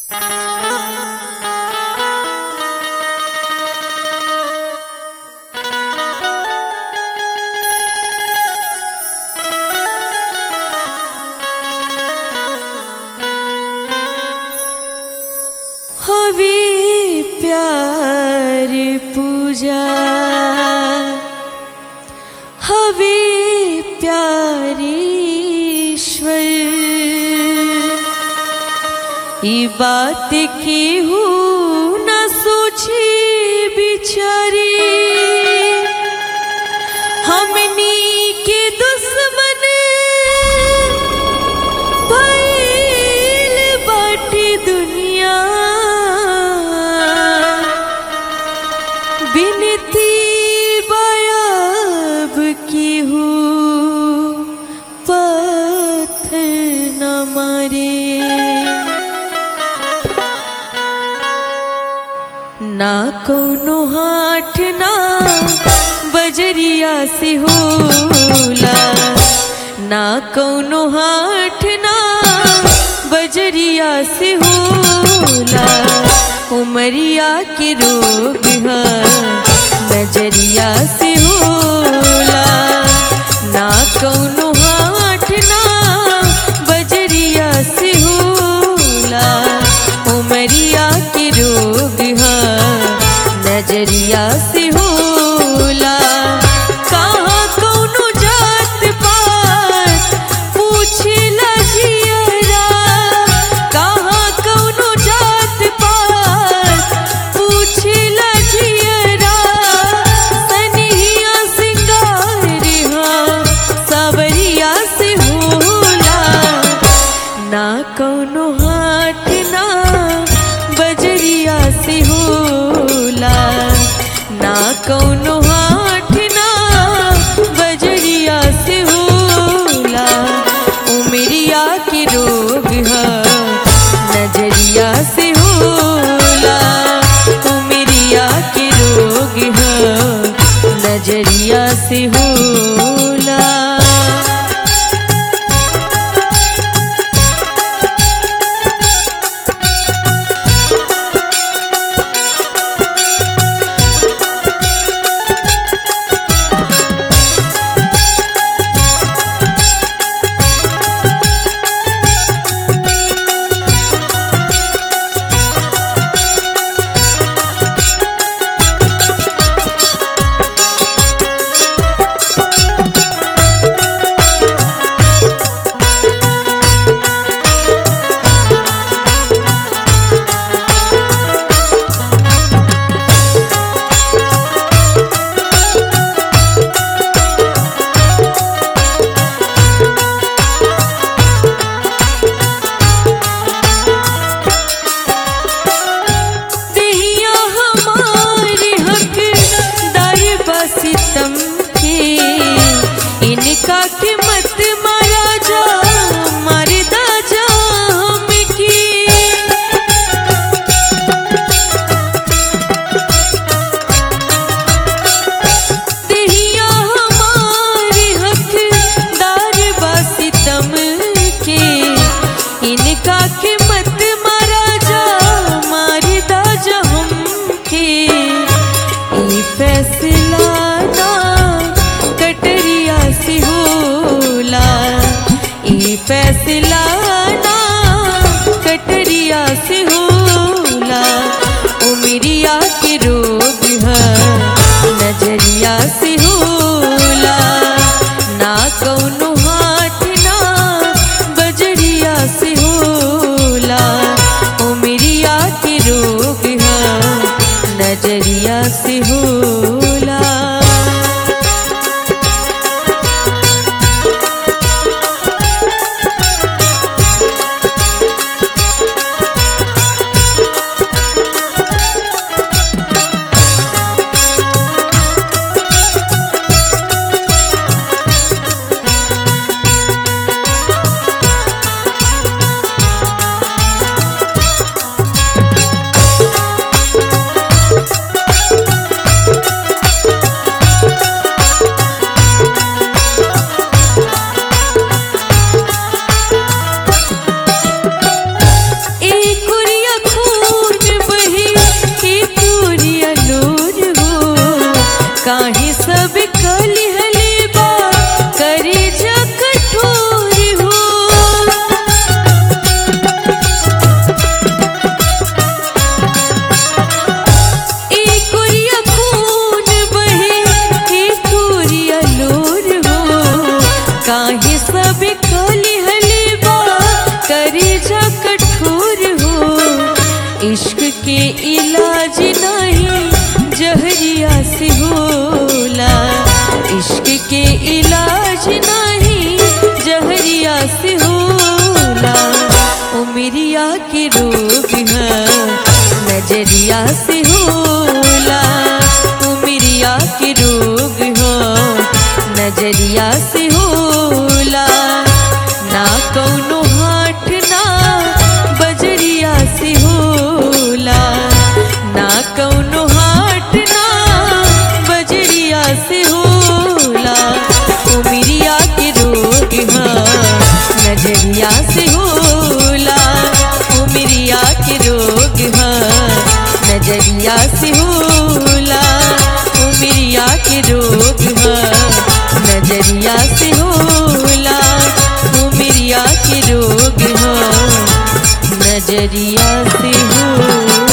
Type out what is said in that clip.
प्यार पूजा हवे प्यारीश्वर, ये बात की हूँ न सोची बिचारी, हमनी के दुश्मन भइल बाटी दुनिया, बिनती बायाब की हूँ पत्थर न मारे, ना कौनो हाथ ना बजरिया से होला, ना कौनो हाथ ना बजरिया से होला, उमरिया के रोग है नजरिया से होला, ना कौनो हाथ ना बजरिया से होला, उमरिया के रोग है नजरिया से होला। कहाँ कौनो जात पात पूछला जियरा, कहाँ कौनो जात पात पूछला जियरा, सनिया सिंगारिहा सावरिया से होला, ना कौनो हाथ ना बजरिया से होला, ना कौनो हाथ ना बजरिया से होला, उमरिया के रोग है नजरिया से होला, उमरिया के रोग है नजरिया से होला। इनका के मत मारा जा मरदा जा हमकी, दिहिया हमारे हकदार बा सितम के, इनका के मत मारा जा मरदा जा हमके, ई फैसला ना कटरिया से होला, ये फैसला ना कटरिया से होला, उमरिया के रोग है नजरिया से होला, ना कौनो हाथ ना बजरिया से होला, उमरिया के रोग है नजरिया से होला। इलाज नहीं जहरिया से होला, इश्क के इलाज नहीं जहरिया से होला। उमरिया के रोग है नजरिया से होला, उमरिया के रोग हो नजरिया से होला। ना कौनो हाथ ना बजरिया से होला, ना कौनो हाथ ना बजरिया से होला। उमरिया के रोग है नजरिया से होला, उमरिया के रोग है नजरिया से होला, उमरिया के रोग है नजरिया से होला, उमरिया के रोग है नजरिया से होला।